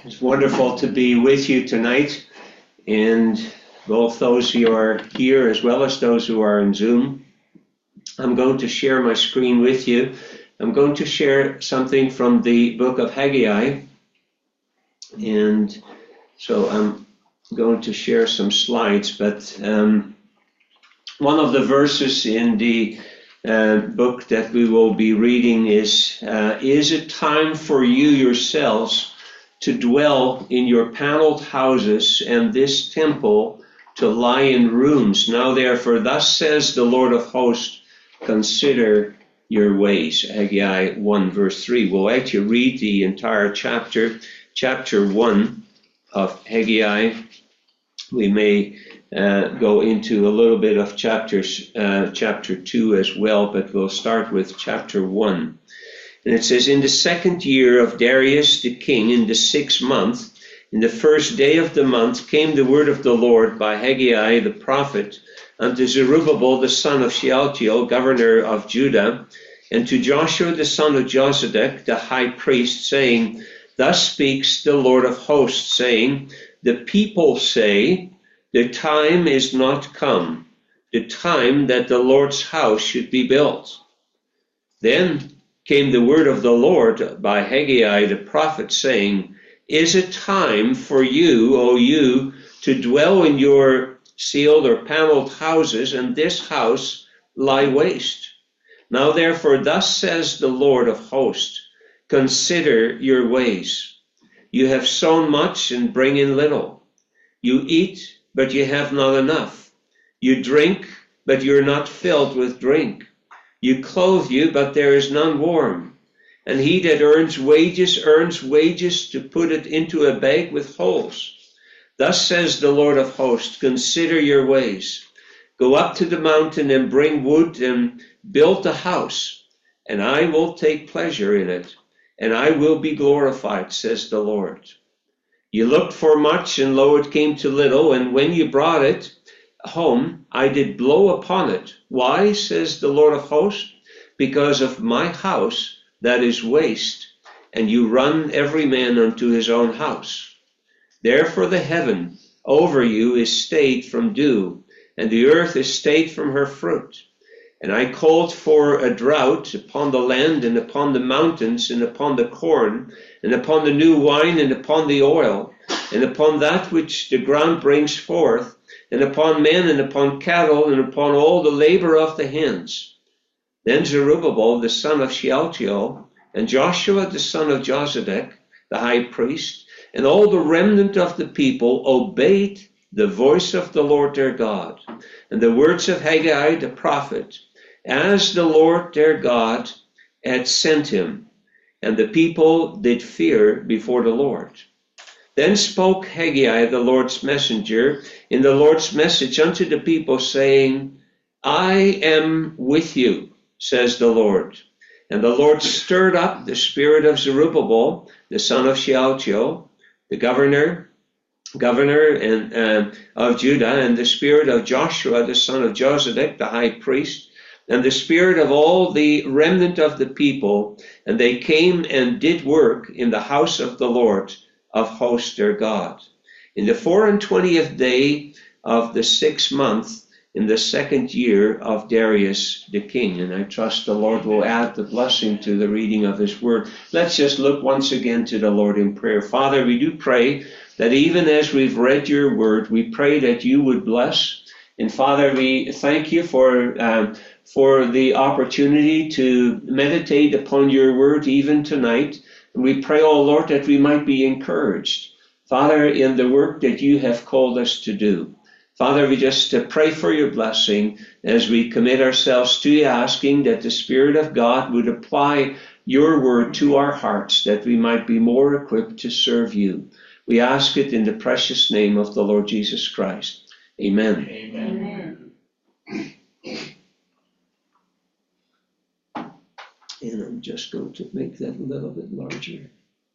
It's wonderful to be with you tonight, and both those who are here as well as those who are in Zoom. I'm going to share my screen with you. I'm going to share something from the book of Haggai, and so I'm going to share some slides, but one of the verses in the book that we will be reading is it time for you yourselves to dwell in your paneled houses, and this temple to lie in ruins? Now therefore, thus says the Lord of hosts, consider your ways. Haggai 1 verse 3. We'll actually read the entire chapter 1 of Haggai. We may go into a little bit of chapter 2 as well, but we'll start with chapter 1. And it says, in the 2nd year of Darius the king, in the 6th month, in the 1st day of the month, came the word of the Lord by Haggai the prophet unto Zerubbabel the son of Shealtiel, governor of Judah, and to Joshua the son of Jozadak, the high priest, saying, thus speaks the Lord of hosts, saying, the people say, the time is not come, the time that the Lord's house should be built. Then came the word of the Lord by Haggai the prophet, saying, is it time for you, O you, to dwell in your sealed or paneled houses, and this house lie waste? Now therefore, thus says the Lord of hosts, consider your ways. You have sown much and bring in little. You eat, but you have not enough. You drink, but you're not filled with drink. You clothe you, but there is none warm. And he that earns wages to put it into a bag with holes. Thus says the Lord of hosts, consider your ways. Go up to the mountain and bring wood and build a house, and I will take pleasure in it, and I will be glorified, says the Lord. You looked for much, and lo, it came to little, and when you brought it home, I did blow upon it. Why, says the Lord of hosts? Because of my house that is waste, and you run every man unto his own house. Therefore the heaven over you is stayed from dew, and the earth is stayed from her fruit. And I called for a drought upon the land, and upon the mountains, and upon the corn, and upon the new wine, and upon the oil, and upon that which the ground brings forth, and upon men, and upon cattle, and upon all the labor of the hands. Then Zerubbabel the son of Shealtiel, and Joshua the son of Jozadak, the high priest, and all the remnant of the people obeyed the voice of the Lord their God, and the words of Haggai the prophet, as the Lord their God had sent him, and the people did fear before the Lord. Then spoke Haggai the Lord's messenger in the Lord's message unto the people, saying, I am with you, says the Lord. And the Lord stirred up the spirit of Zerubbabel, the son of Shealtiel, the governor of Judah, and the spirit of Joshua, the son of Jozadak, the high priest, and the spirit of all the remnant of the people, and they came and did work in the house of the Lord of hosts their God. In the 24th day of the 6th month, in the 2nd year of Darius the king. And I trust the Lord will add the blessing to the reading of his word. Let's just look once again to the Lord in prayer. Father, we do pray that even as we've read your word, we pray that you would bless. And Father, we thank you for the opportunity to meditate upon your word even tonight. And we pray, oh Lord, that we might be encouraged, Father, in the work that you have called us to do. Father, we just pray for your blessing as we commit ourselves to you, asking that the Spirit of God would apply your word to our hearts, that we might be more equipped to serve you. We ask it in the precious name of the Lord Jesus Christ. Amen. Amen. And I'm just going to make that a little bit larger.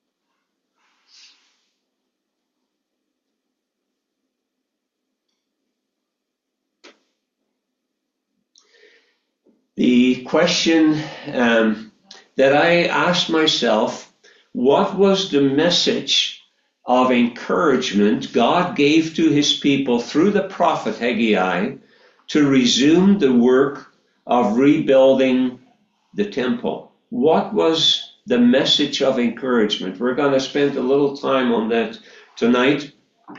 The question that I asked myself, what was the message of encouragement God gave to his people through the prophet Haggai to resume the work of rebuilding the temple. What was the message of encouragement? We're going to spend a little time on that tonight.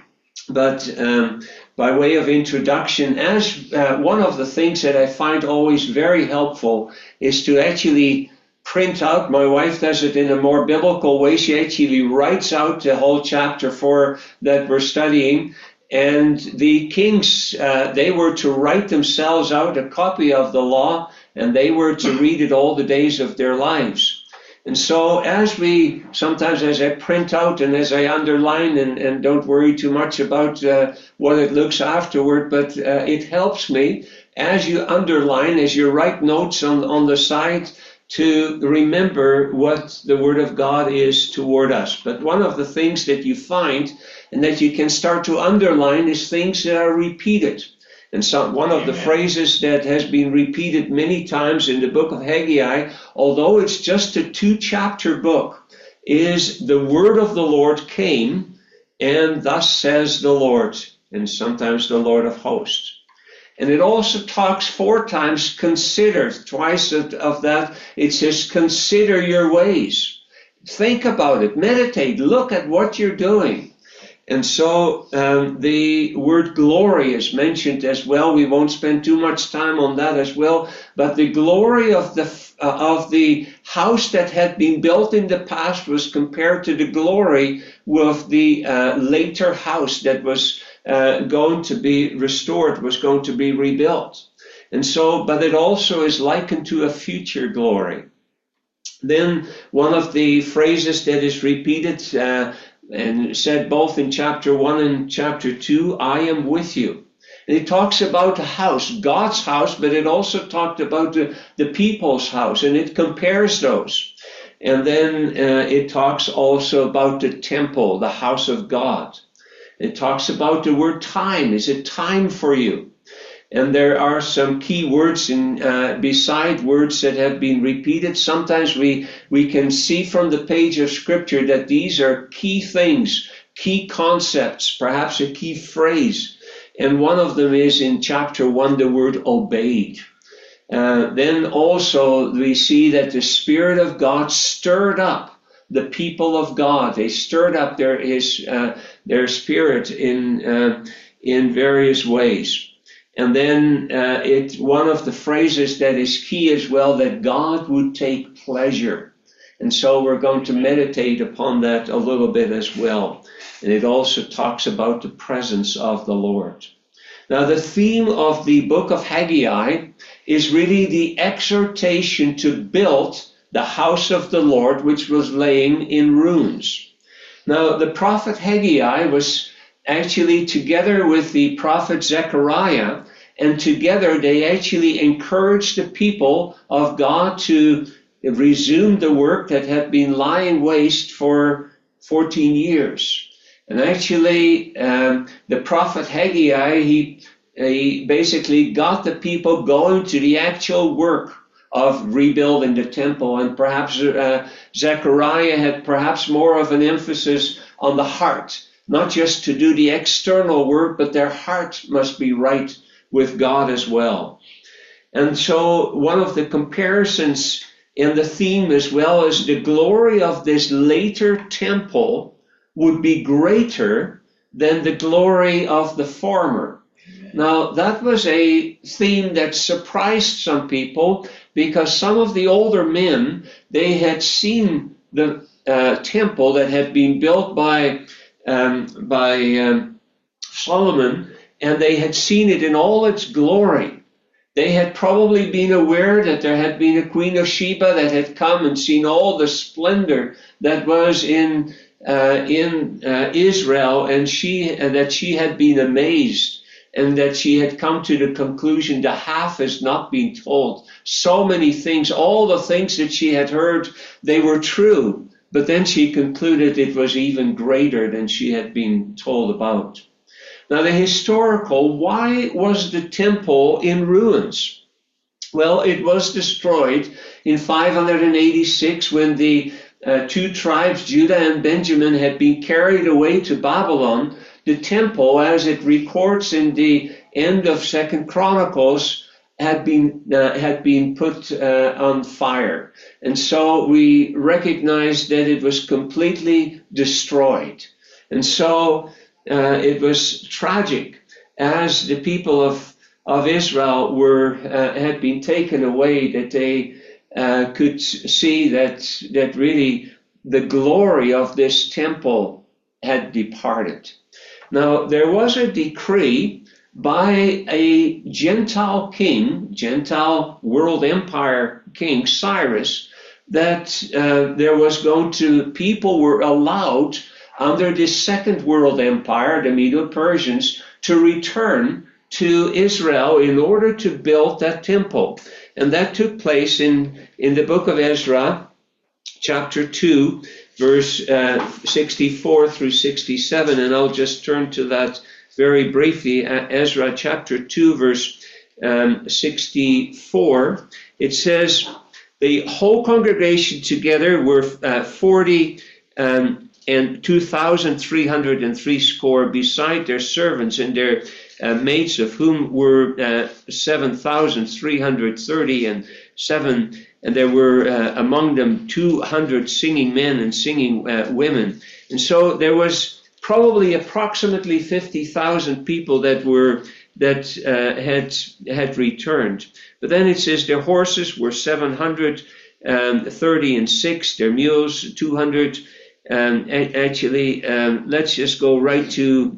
But by way of introduction, as one of the things that I find always very helpful is to actually print out. My wife does it in a more biblical way. She actually writes out the whole chapter 4 that we're studying. And the kings, they were to write themselves out a copy of the law, and they were to read it all the days of their lives. And so sometimes as I print out and as I underline, and don't worry too much about what it looks afterward, but it helps me as you underline, as you write notes on the side, to remember what the Word of God is toward us. But one of the things that you find and that you can start to underline is things that are repeated. And so one of the phrases that has been repeated many times in the book of Haggai, although it's just a 2-chapter book, is the word of the Lord came, and thus says the Lord, and sometimes the Lord of hosts. And it also talks 4 times consider. Twice of that it says consider your ways. Think about it, meditate, look at what you're doing. And so the word glory is mentioned as well. We won't spend too much time on that as well. But the glory of the house that had been built in the past was compared to the glory of the later house that was going to be restored, was going to be rebuilt. And so, but it also is likened to a future glory. Then one of the phrases that is repeated and said both in chapter 1 and chapter 2, I am with you. And it talks about a house, God's house, but it also talked about the people's house, and it compares those. And then it talks also about the temple, the house of God. It talks about the word time. Is it time for you? And there are some key words beside words that have been repeated. Sometimes we can see from the page of Scripture that these are key things, key concepts, perhaps a key phrase. And one of them is in chapter 1, the word obeyed. Then also we see that the Spirit of God stirred up the people of God. They stirred up their spirit in various ways. And then one of the phrases that is key as well, that God would take pleasure. And so we're going to meditate upon that a little bit as well. And it also talks about the presence of the Lord. Now, the theme of the book of Haggai is really the exhortation to build the house of the Lord, which was laying in ruins. Now, the prophet Haggai was actually together with the prophet Zechariah, and together they actually encouraged the people of God to resume the work that had been lying waste for 14 years. And actually, the prophet Haggai, he basically got the people going to the actual work of rebuilding the temple. And perhaps Zechariah had perhaps more of an emphasis on the heart, not just to do the external work, but their heart must be right with God as well. And so one of the comparisons in the theme as well is the glory of this later temple would be greater than the glory of the former. Now, that was a theme that surprised some people, because some of the older men, they had seen the temple that had been built by Solomon, and they had seen it in all its glory. They had probably been aware that there had been a Queen of Sheba that had come and seen all the splendor that was in Israel, and that she had been amazed, and that she had come to the conclusion the half has not been told. So many things, all the things that she had heard, they were true. But then she concluded it was even greater than she had been told about. Now, the historical, why was the temple in ruins? Well, it was destroyed in 586 when the two tribes, Judah and Benjamin, had been carried away to Babylon, the temple, as it records in the end of 2 Chronicles, had been put on fire. And so we recognize that it was completely destroyed. And so it was tragic as the people of Israel had been taken away, that they could see that really the glory of this temple had departed. Now, there was a decree by a Gentile king, Gentile world empire king, Cyrus, that people were allowed under the Second World Empire, the Medo-Persians, to return to Israel in order to build that temple. And that took place in the book of Ezra, chapter 2, verse 64 through 67. And I'll just turn to that very briefly. Ezra chapter 2, verse 64. It says, the whole congregation together were 40 and 2,303 score, beside their servants and their maids, of whom were 7,330 and there were among them 200 singing men and singing women. And so there was probably approximately 50,000 people that had returned. But then it says their horses were 736, their mules 200. Let's just go right to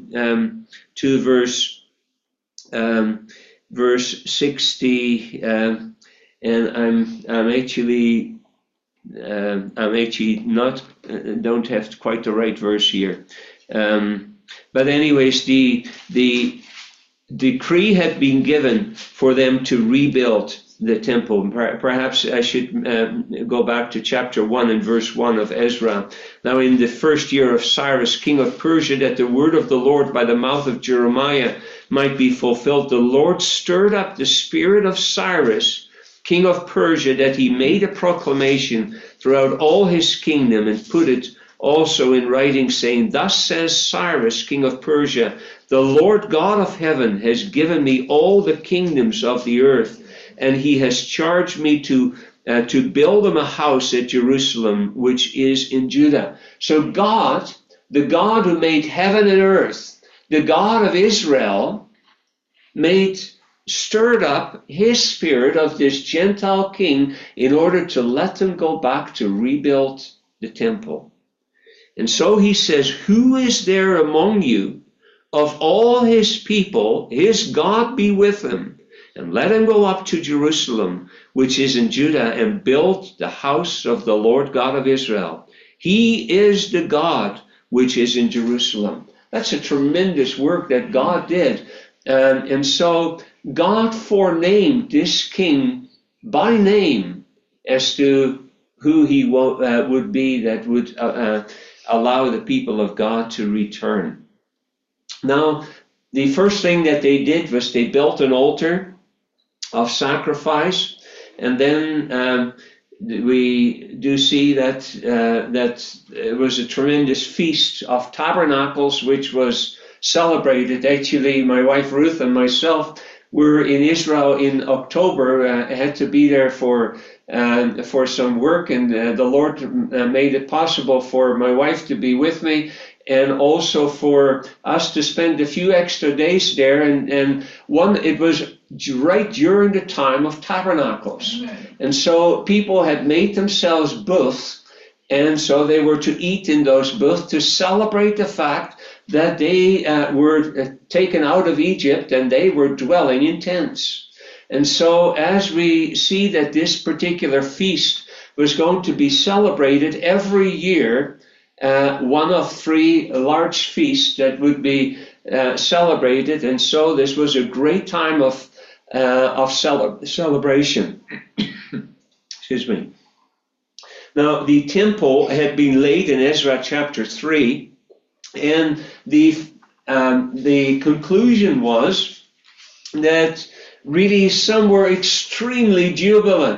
verse 60, and I'm actually not don't have quite the right verse here. But anyways, the decree had been given for them to rebuild the temple. Perhaps I should go back to chapter 1 and verse 1 of Ezra. Now, in the first year of Cyrus, king of Persia, that the word of the Lord by the mouth of Jeremiah might be fulfilled, the Lord stirred up the spirit of Cyrus, king of Persia, that he made a proclamation throughout all his kingdom and put it also in writing, saying, thus says Cyrus, king of Persia, the Lord God of heaven has given me all the kingdoms of the earth, and he has charged me to build him a house at Jerusalem, which is in Judah. So God, the God who made heaven and earth, the God of Israel, stirred up his spirit of this Gentile king in order to let them go back to rebuild the temple. And so he says, who is there among you of all his people, his God be with him, and let him go up to Jerusalem, which is in Judah, and build the house of the Lord God of Israel. He is the God which is in Jerusalem. That's a tremendous work that God did. And so God forenamed this king by name as to who he would be that would allow the people of God to return. Now, the first thing that they did was they built an altar of sacrifice, and then we do see that it was a tremendous feast of tabernacles, which was celebrated. Actually, my wife Ruth and myself were in Israel in October. I had to be there for some work, and the Lord made it possible for my wife to be with me, and also for us to spend a few extra days there. And it was right during the time of tabernacles. And so people had made themselves booths, and so they were to eat in those booths to celebrate the fact that they were taken out of Egypt and they were dwelling in tents. And so as we see that this particular feast was going to be celebrated every year, one of three large feasts that would be celebrated, and so this was a great time of celebration. Excuse me. Now, the temple had been laid in Ezra chapter 3, and the conclusion was that really some were extremely jubilant.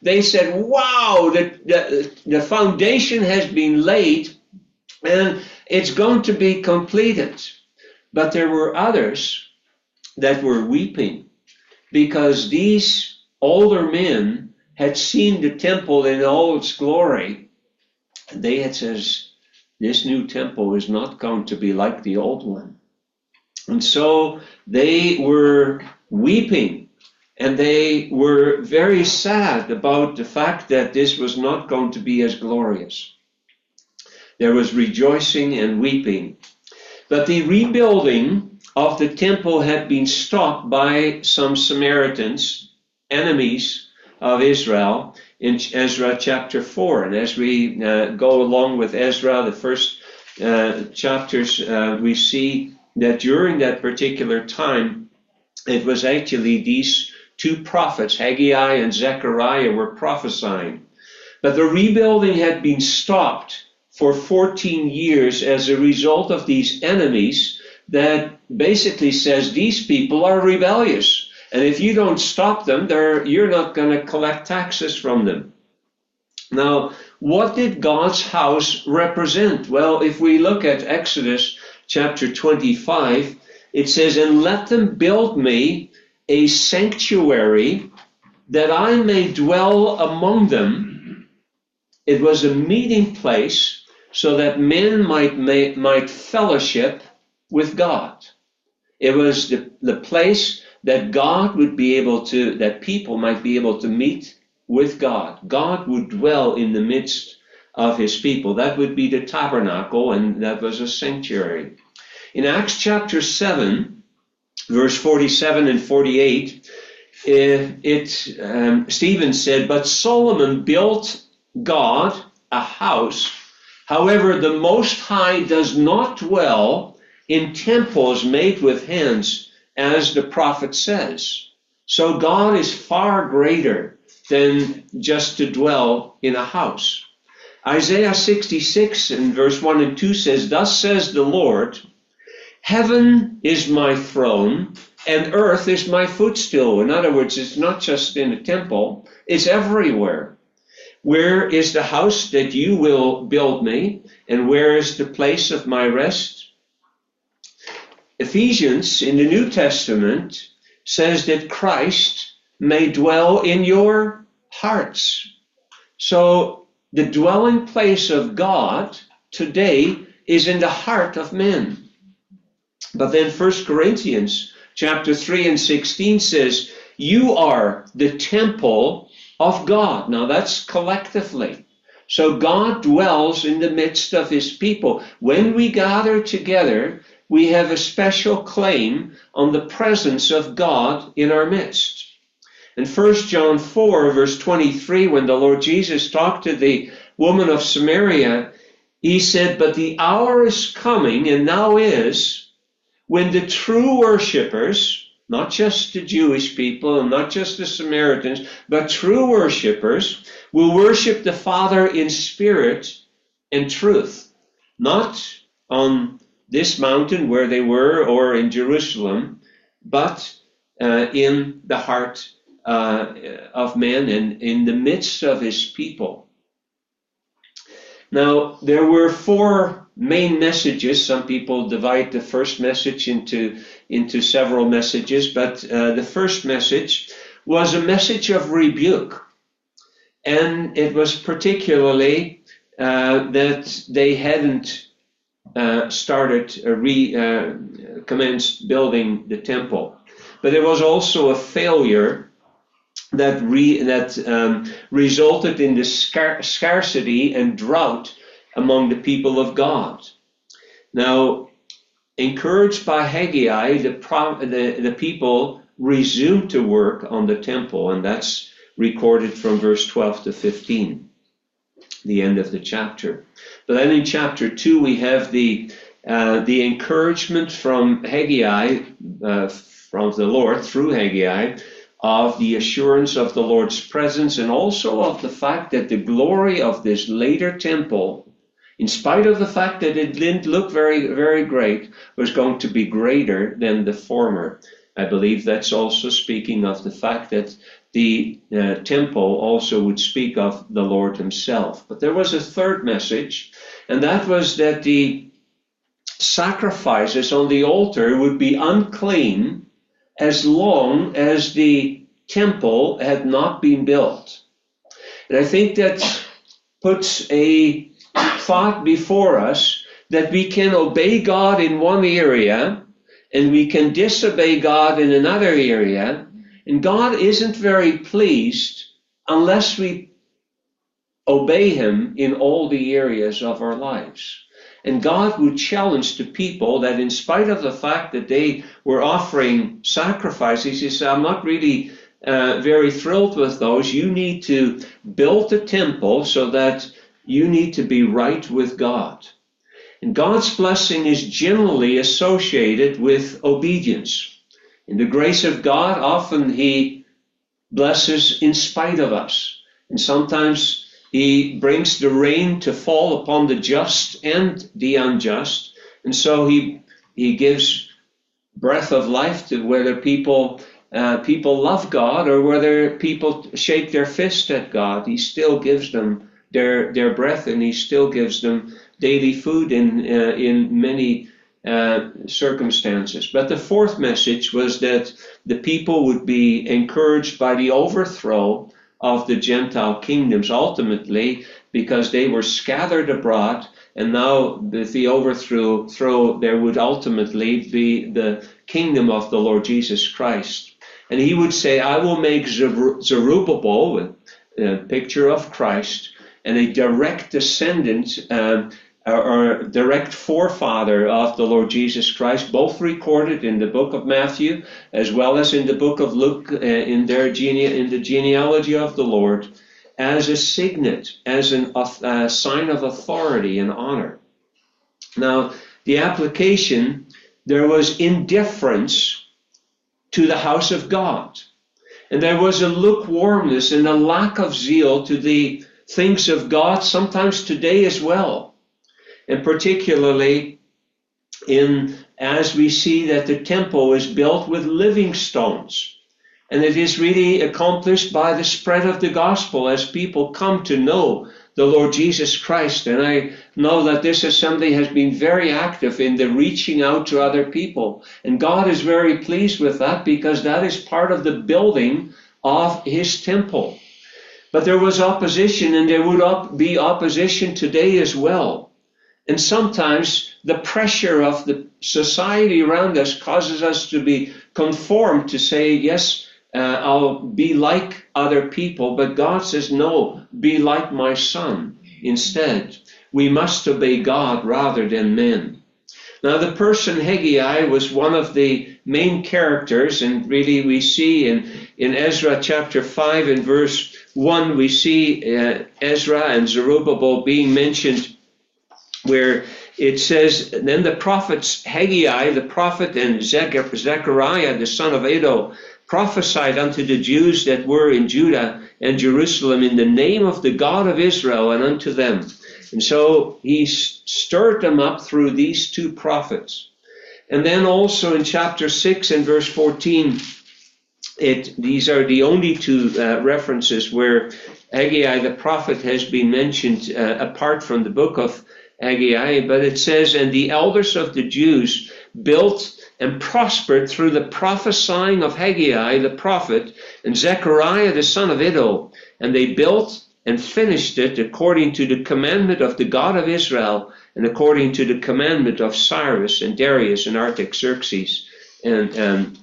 they said, wow, the foundation has been laid and it's going to be completed. But there were others that were weeping because these older men had seen the temple in all its glory. And they had said, this new temple is not going to be like the old one. And so they were weeping and they were very sad about the fact that this was not going to be as glorious. There was rejoicing and weeping. But the rebuilding of the temple had been stopped by some Samaritans, enemies of Israel, in Ezra chapter 4. And as we go along with Ezra, the first chapters, we see that during that particular time, it was actually these two prophets, Haggai and Zechariah, were prophesying. But the rebuilding had been stopped for 14 years as a result of these enemies that basically says these people are rebellious. And if you don't stop them, you're not going to collect taxes from them. Now, what did God's house represent? Well, if we look at Exodus chapter 25, it says, and let them build me a sanctuary that I may dwell among them. It was a meeting place so that men might fellowship with God. It was the place that God would be able to, that people might be able to meet with God. God would dwell in the midst of his people. That would be the tabernacle, and that was a sanctuary. In Acts chapter 7, verse 47 and 48, Stephen said, but Solomon built God a house. However, the Most High does not dwell in temples made with hands, as the prophet says. So God is far greater than just to dwell in a house. Isaiah 66 in verse 1 and 2 says, thus says the Lord, heaven is my throne and earth is my footstool. In other words, it's not just in a temple, it's everywhere. Where is the house that you will build me? And where is the place of my rest? Ephesians in the New Testament says that Christ may dwell in your hearts. So the dwelling place of God today is in the heart of men. But then 1 Corinthians chapter 3 and 16 says, you are the temple of God. Now that's collectively. So God dwells in the midst of his people. When we gather together, we have a special claim on the presence of God in our midst. In 1 John 4, verse 23, when the Lord Jesus talked to the woman of Samaria, he said, but the hour is coming, and now is, when the true worshipers, not just the Jewish people and not just the Samaritans, but true worshipers will worship the Father in spirit and truth, not on this mountain where they were or in Jerusalem, but in the heart of man and in the midst of his people. Now, there were four main messages. Some people divide the first message into several messages, but the first message was a message of rebuke. And it was particularly that they hadn't commenced building the temple. But there was also a failure that resulted in the scarcity and drought among the people of God. Now, encouraged by Haggai, the people resumed to work on the temple, and that's recorded from verse 12 to 15, the end of the chapter. But then in chapter 2, we have the encouragement from Haggai, from the Lord through Haggai, of the assurance of the Lord's presence, and also of the fact that the glory of this later temple, in spite of the fact that it didn't look very, very great, was going to be greater than the former. I believe that's also speaking of the fact that the temple also would speak of the Lord himself. But there was a third message, and that was that the sacrifices on the altar would be unclean as long as the temple had not been built. And I think that puts a thought before us that we can obey God in one area and we can disobey God in another area, and God isn't very pleased unless we obey him in all the areas of our lives. And God would challenge the people that in spite of the fact that they were offering sacrifices, he said, I'm not really very thrilled with those. You need to build a temple so that you need to be right with God. And God's blessing is generally associated with obedience. In the grace of God, often he blesses in spite of us. And sometimes he brings the rain to fall upon the just and the unjust. And so he gives breath of life to whether people love God or whether people shake their fist at God. He still gives them their breath, and he still gives them daily food in many circumstances. But the fourth message was that the people would be encouraged by the overthrow of the Gentile kingdoms, ultimately, because they were scattered abroad, and now with the overthrow, there would ultimately be the kingdom of the Lord Jesus Christ. And he would say, I will make Zerubbabel, a picture of Christ, and a direct descendant or direct forefather of the Lord Jesus Christ, both recorded in the book of Matthew as well as in the book of Luke, in the genealogy of the Lord, as a signet, as a sign of authority and honor. Now, the application, there was indifference to the house of God, and there was a lukewarmness and a lack of zeal to the things of God, sometimes today as well. And particularly as we see that the temple is built with living stones. And it is really accomplished by the spread of the gospel as people come to know the Lord Jesus Christ. And I know that this assembly has been very active in the reaching out to other people. And God is very pleased with that, because that is part of the building of his temple. But there was opposition, and there would be opposition today as well. And sometimes the pressure of the society around us causes us to be conformed to say, yes, I'll be like other people. But God says, no, be like my son instead. We must obey God rather than men. Now, the person Haggai was one of the main characters, and really we see in Ezra chapter 5 and verse 1, we see Ezra and Zerubbabel being mentioned, where it says, then the prophets Haggai the prophet and Zechariah the son of Iddo prophesied unto the Jews that were in Judah and Jerusalem in the name of the God of Israel, and unto them. And so he stirred them up through these two prophets. And then also in chapter 6 and verse 14, these are the only two references where Haggai the prophet has been mentioned apart from the book of Haggai, but it says, and the elders of the Jews built and prospered through the prophesying of Haggai the prophet and Zechariah the son of Iddo, and they built and finished it according to the commandment of the God of Israel, and according to the commandment of Cyrus and Darius and Artaxerxes, and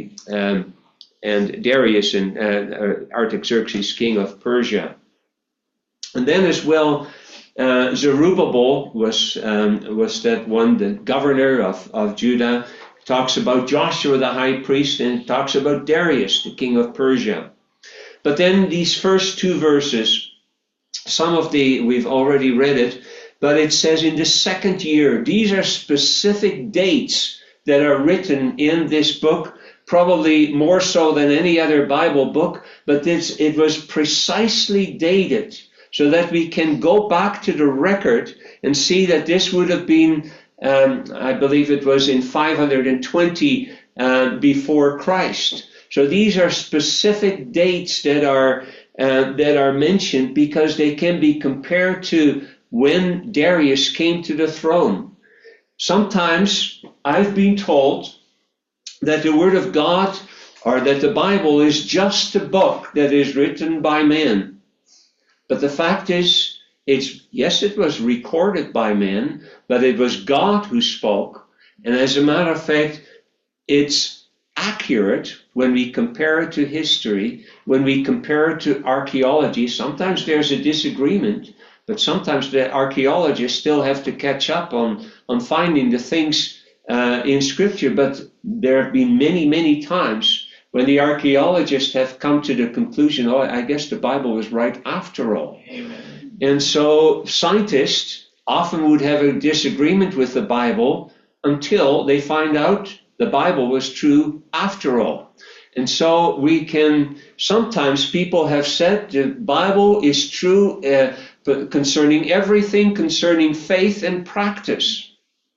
Darius and Artaxerxes, king of Persia. And then as well, Zerubbabel was that one, the governor of Judah. Talks about Joshua the high priest, and it talks about Darius, the king of Persia. But then these first two verses, we've already read it, but it says in the second year. These are specific dates that are written in this book, probably more so than any other Bible book, but it was precisely dated so that we can go back to the record and see that this would have been, I believe it was in 520 before Christ. So these are specific dates that are mentioned because they can be compared to when Darius came to the throne. Sometimes I've been told that the Word of God or that the Bible is just a book that is written by men. But the fact is, it was recorded by men, but it was God who spoke. And as a matter of fact, it's accurate when we compare it to history, when we compare it to archaeology. Sometimes there's a disagreement, but sometimes the archaeologists still have to catch up on finding the things in Scripture. But there have been many, many times when the archaeologists have come to the conclusion, oh, I guess the Bible was right after all. Amen. And so scientists often would have a disagreement with the Bible until they find out the Bible was true after all. And so sometimes people have said the Bible is true concerning everything, concerning faith and practice.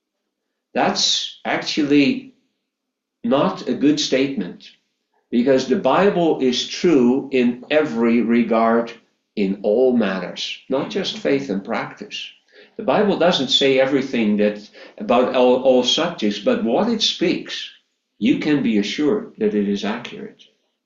That's actually not a good statement, because the Bible is true in every regard, in all matters, not just faith and practice. The Bible doesn't say everything about all subjects, but what it speaks, you can be assured that it is accurate.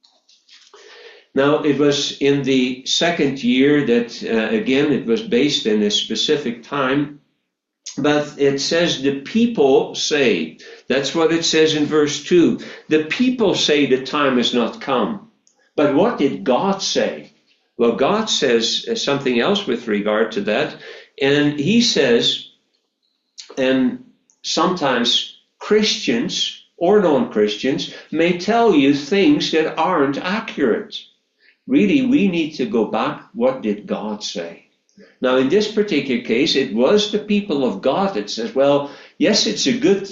Now, it was in the second year that, again, it was based in a specific time, but it says the people say, that's what it says in verse 2, the people say the time has not come. But what did God say? Well, God says something else with regard to that. And he says, and sometimes Christians or non-Christians may tell you things that aren't accurate. Really, we need to go back. What did God say? Now, in this particular case, it was the people of God that says, well, yes, it's good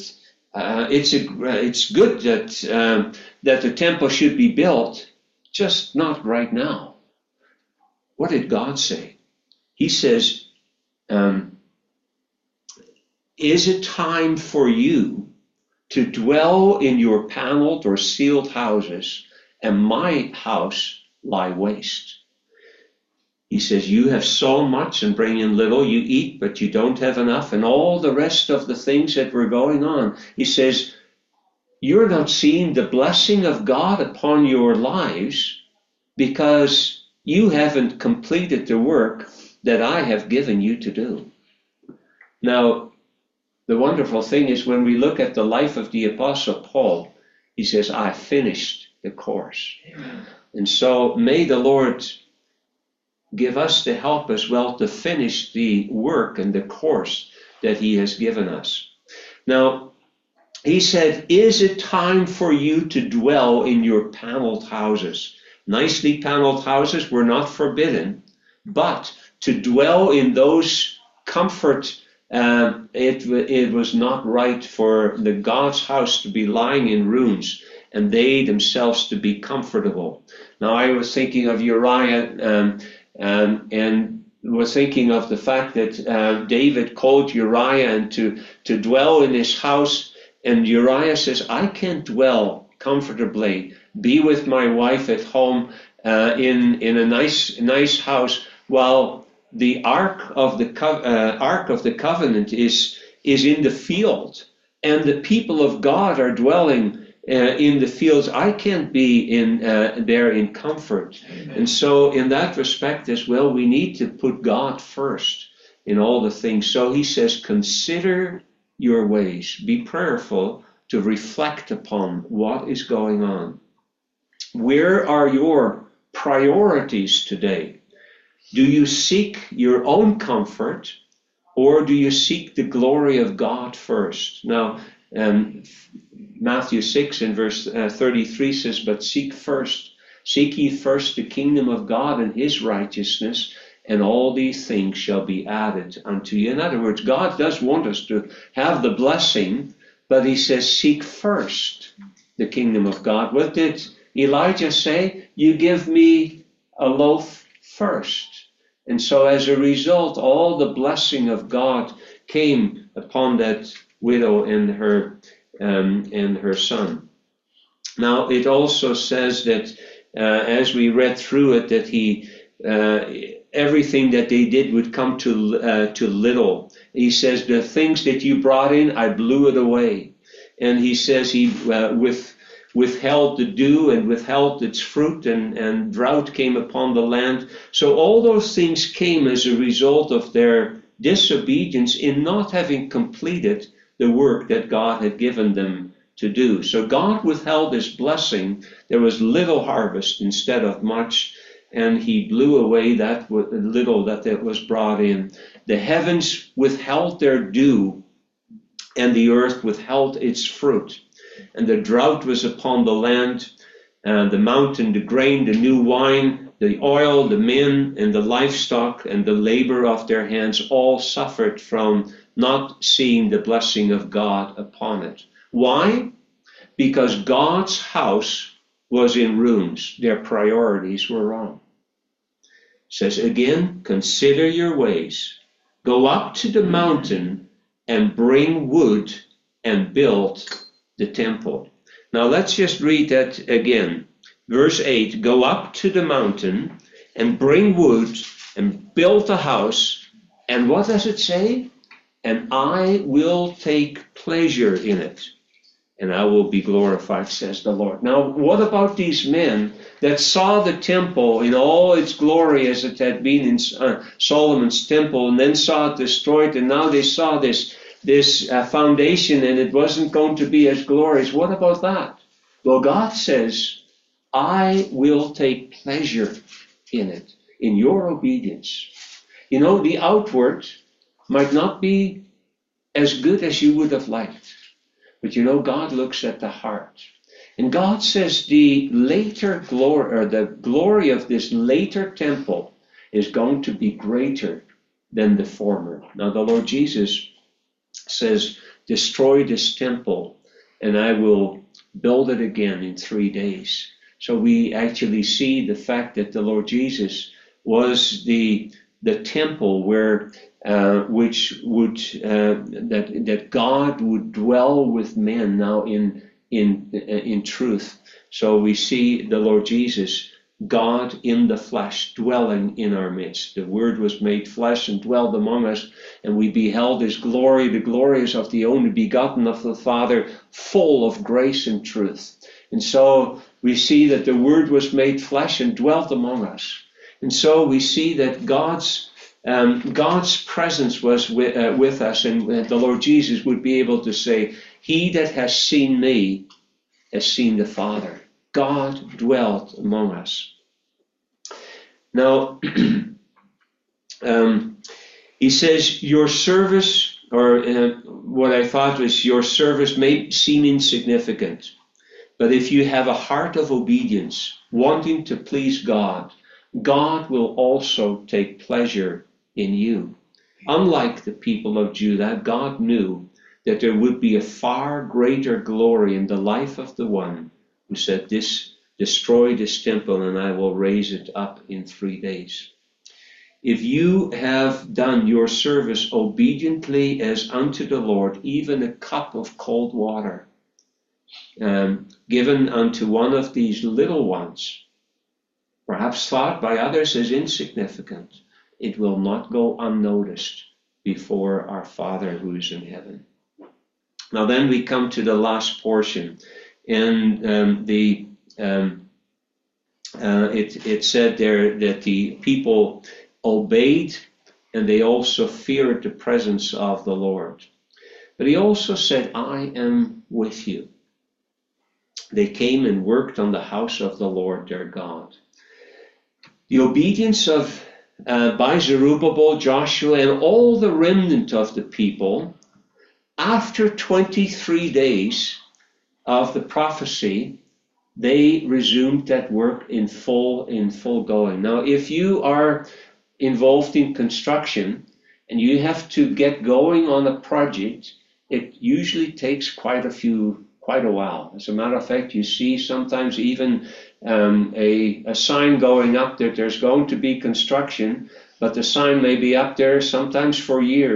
that the temple should be built, just not right now. What did God say? He says, is it time for you to dwell in your paneled or sealed houses, and my house lie waste? He says, you have sown much and bring in little. You eat, but you don't have enough. And all the rest of the things that were going on. He says, you're not seeing the blessing of God upon your lives because you haven't completed the work that I have given you to do. Now, the wonderful thing is when we look at the life of the Apostle Paul, he says, I finished the course. Amen. And so may the Lord give us the help as well to finish the work and the course that he has given us. Now, he said, is it time for you to dwell in your paneled houses? Nicely paneled houses were not forbidden, but to dwell in those comfort, it was not right for the God's house to be lying in ruins and they themselves to be comfortable. Now, I was thinking of Uriah and was thinking of the fact that David called Uriah and to dwell in his house, and Uriah says, I can't dwell comfortably, be with my wife at home in a nice house, while the Ark of the Covenant is in the field, and the people of God are dwelling in the fields. I can't be there in comfort. Amen. And so in that respect as well, we need to put God first in all the things. So he says, consider your ways. Be prayerful to reflect upon what is going on. Where are your priorities today? Do you seek your own comfort, or do you seek the glory of God first? Now, Matthew 6 in verse 33 says, but seek ye first the kingdom of God and his righteousness, and all these things shall be added unto you. In other words, God does want us to have the blessing, but he says, seek first the kingdom of God. What did Elijah say? You give me a loaf first. And so as a result, all the blessing of God came upon that widow and her son. Now, it also says that as we read through it, that everything that they did would come to little. He says, the things that you brought in, I blew it away. And he says he withheld the dew and withheld its fruit, and drought came upon the land. So all those things came as a result of their disobedience in not having completed the work that God had given them to do. So God withheld his blessing. There was little harvest instead of much, and he blew away that little that was brought in. The heavens withheld their dew, and the earth withheld its fruit. And the drought was upon the land, the mountain, the grain, the new wine, the oil, the men, and the livestock, and the labor of their hands all suffered from not seeing the blessing of God upon it. Why? Because God's house was in ruins. Their priorities were wrong. It says again, consider your ways. Go up to the mountain and bring wood and build the temple. Now let's just read that again. Verse 8, go up to the mountain and bring wood and build the house. And what does it say? And I will take pleasure in it, and I will be glorified, says the Lord. Now, what about these men that saw the temple in all its glory as it had been in Solomon's temple, and then saw it destroyed, and now they saw this foundation and it wasn't going to be as glorious? What about that? Well, God says, I will take pleasure in it, in your obedience. You know, the outward might not be as good as you would have liked, but you know, God looks at the heart. And God says the later glory, or the glory of this later temple, is going to be greater than the former. Now, the Lord Jesus says, destroy this temple, and I will build it again in 3 days. So we actually see the fact that the Lord Jesus was the temple where that God would dwell with men now in truth. So we see the Lord Jesus, God in the flesh, dwelling in our midst. The Word was made flesh and dwelled among us, and we beheld his glory. The glory is of the only begotten of the Father, full of grace and truth. And so we see that the Word was made flesh and dwelt among us. And so we see that God's presence was with us, and the Lord Jesus would be able to say, he that has seen me has seen the Father. God dwelt among us. Now, he says, your service, or what I thought was, your service may seem insignificant, but if you have a heart of obedience, wanting to please God, God will also take pleasure in you. Unlike the people of Judah, God knew that there would be a far greater glory in the life of the one who said, destroy this temple and I will raise it up in 3 days. If you have done your service obediently as unto the Lord, even a cup of cold water given unto one of these little ones, perhaps thought by others as insignificant, it will not go unnoticed before our Father who is in heaven. Now then we come to the last portion, and it said there that the people obeyed, and they also feared the presence of the Lord. But he also said, I am with you. They came and worked on the house of the Lord their God. The obedience of by Zerubbabel, Joshua, and all the remnant of the people, after 23 days of the prophecy, they resumed that work in full going. Now, if you are involved in construction and you have to get going on a project, it usually takes quite a while. As a matter of fact, you see sometimes even a sign going up that there's going to be construction, but the sign may be up there sometimes for years,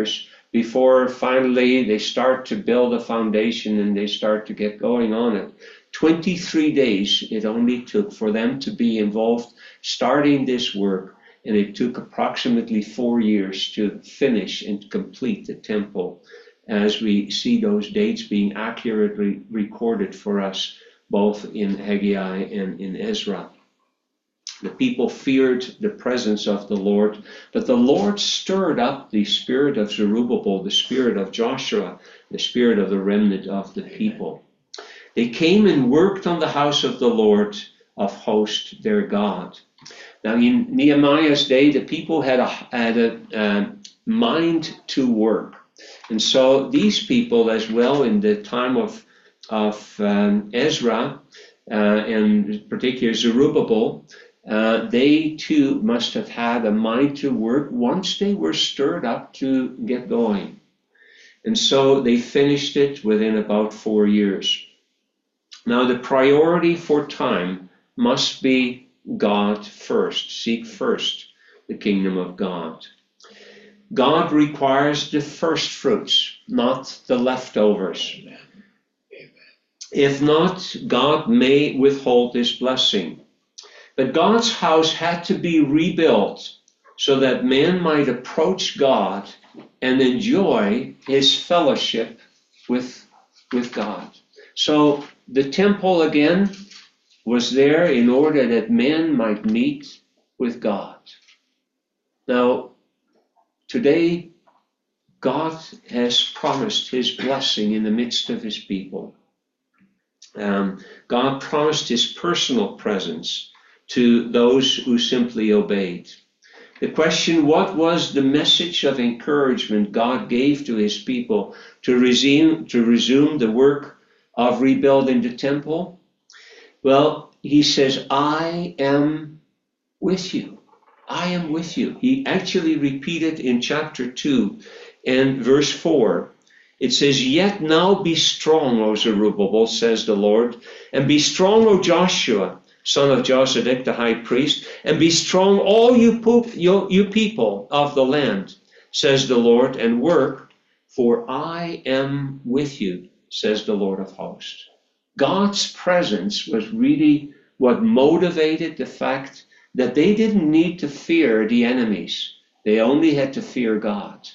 before finally they start to build a foundation and they start to get going on it. 23 days it only took for them to be involved starting this work, and it took approximately 4 years to finish and complete the temple, as we see those dates being accurately recorded for us both in Haggai and in Ezra. The people feared the presence of the Lord, but the Lord stirred up the spirit of Zerubbabel, the spirit of Joshua, the spirit of the remnant of the people. They came and worked on the house of the Lord of hosts, their God. Now in Nehemiah's day, the people had a mind to work. And so these people as well, in the time of Ezra, and particularly Zerubbabel, they too must have had a mind to work once they were stirred up to get going. And so they finished it within about 4 years. Now the priority for time must be God first. Seek first the kingdom of God. God requires the first fruits, not the leftovers. Amen. If not, God may withhold his blessing. But God's house had to be rebuilt so that man might approach God and enjoy his fellowship with God. So the temple again was there in order that man might meet with God. Now, today, God has promised his blessing in the midst of his people. God promised his personal presence to those who simply obeyed. The question, what was the message of encouragement God gave to his people to resume the work of rebuilding the temple? Well, he says, I am with you. I am with you. He actually repeated in chapter 2 and verse 4. It says, yet now be strong, O Zerubbabel, says the Lord, and be strong, O Joshua, son of Josedek, the high priest, and be strong, all you people of the land, says the Lord, and work, for I am with you, says the Lord of hosts. God's presence was really what motivated the fact that they didn't need to fear the enemies. They only had to fear God.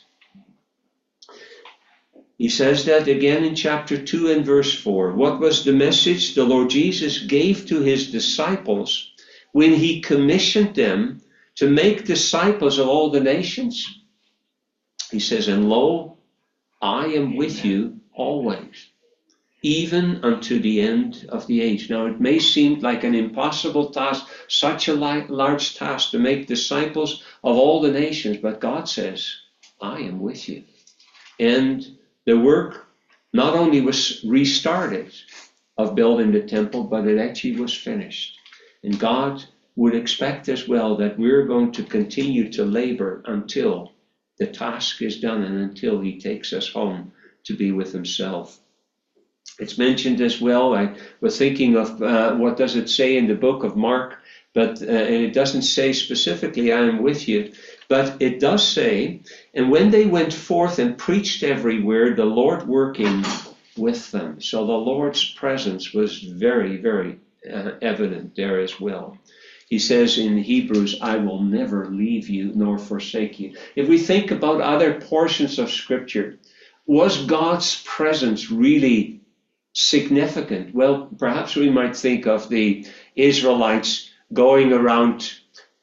He says that again in chapter 2 and verse 4. What was the message the Lord Jesus gave to his disciples when he commissioned them to make disciples of all the nations? He says, and lo, I am with you always, even unto the end of the age. Now it may seem like an impossible task, such a large task to make disciples of all the nations, but God says, I am with you. And the work not only was restarted of building the temple, but it actually was finished. And God would expect as well that we're going to continue to labor until the task is done and until he takes us home to be with himself. It's mentioned as well, I was thinking of what does it say in the book of Mark, but it doesn't say specifically, I am with you, but it does say, and when they went forth and preached everywhere, the Lord working with them. So the Lord's presence was very, very evident there as well. He says in Hebrews, I will never leave you nor forsake you. If we think about other portions of Scripture, was God's presence really significant? Well, perhaps we might think of the Israelites going around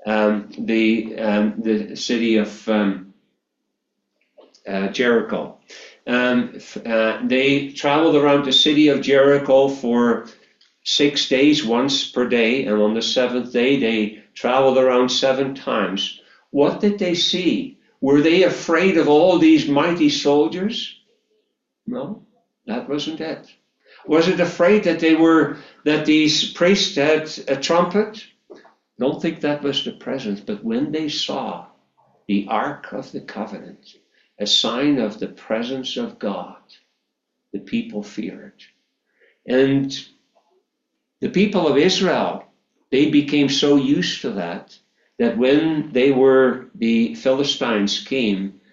the city of Jericho. They traveled around the city of Jericho for 6 days, once per day, and on the seventh day they traveled around 7 times. What did they see? Were they afraid of all these mighty soldiers? No, that wasn't it. Was it afraid that these priests had a trumpet? Don't think that was the presence, but when they saw the Ark of the Covenant, a sign of the presence of God, the people feared. And the people of Israel, they became so used to that when the Philistines came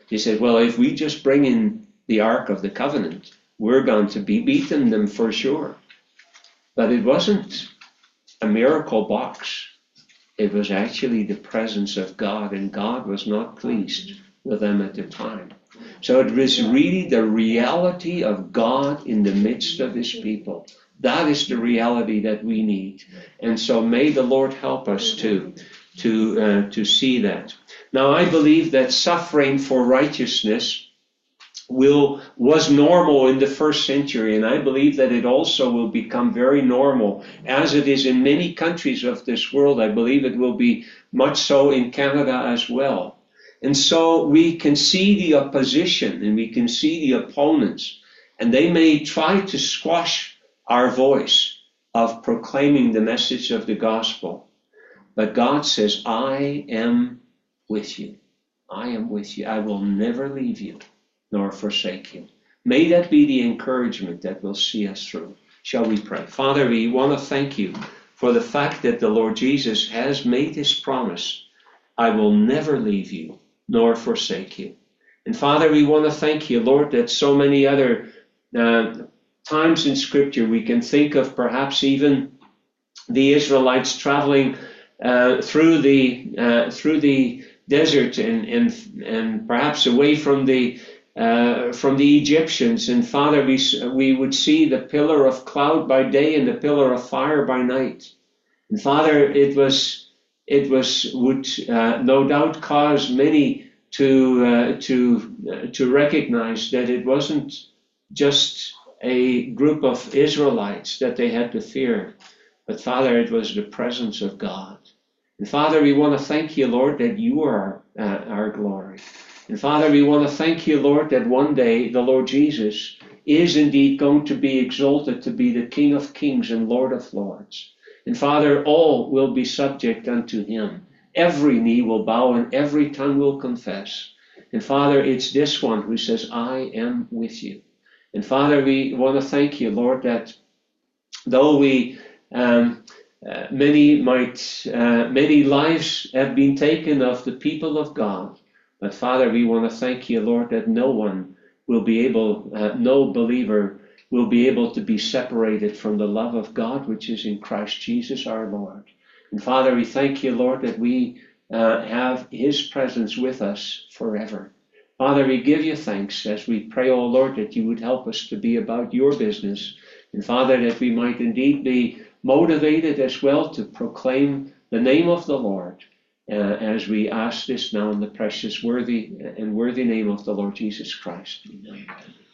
He said, well, if we just bring in the Ark of the Covenant, we're going to be beating them for sure. But it wasn't a miracle box. It was actually the presence of God, and God was not pleased with them at the time. So it was really the reality of God in the midst of his people. That is the reality that we need. And so may the Lord help us to see that. Now, I believe that suffering for righteousness was normal in the first century, and I believe that it also will become very normal, as it is in many countries of this world. I believe it will be much so in Canada as well. And so we can see the opposition, and we can see the opponents, and they may try to squash our voice of proclaiming the message of the gospel. But God says, I am with you. I am with you. I will never leave you nor forsake you. May that be the encouragement that will see us through. Shall we pray? Father, we want to thank you for the fact that the Lord Jesus has made his promise. I will never leave you nor forsake you. And Father, we want to thank you, Lord, that so many other times in Scripture we can think of, perhaps even the Israelites traveling through the desert and perhaps away from the Egyptians. And Father, we would see the pillar of cloud by day and the pillar of fire by night. And Father, it would no doubt cause many to recognize that it wasn't just a group of Israelites that they had to fear, but Father, it was the presence of God. And Father, we want to thank you, Lord, that you are our glory. And Father, we want to thank you, Lord, that one day the Lord Jesus is indeed going to be exalted to be the King of Kings and Lord of Lords. And Father, all will be subject unto him. Every knee will bow and every tongue will confess. And Father, it's this one who says, I am with you. And Father, we want to thank you, Lord, that though many lives have been taken of the people of God, but Father, we want to thank you, Lord, that no one will be able, no believer will be able to be separated from the love of God, which is in Christ Jesus our Lord. And Father, we thank you, Lord, that we have his presence with us forever. Father, we give you thanks as we pray, oh Lord, that you would help us to be about your business. And Father, that we might indeed be motivated as well to proclaim the name of the Lord, as we ask this now in the precious, worthy name of the Lord Jesus Christ. Amen.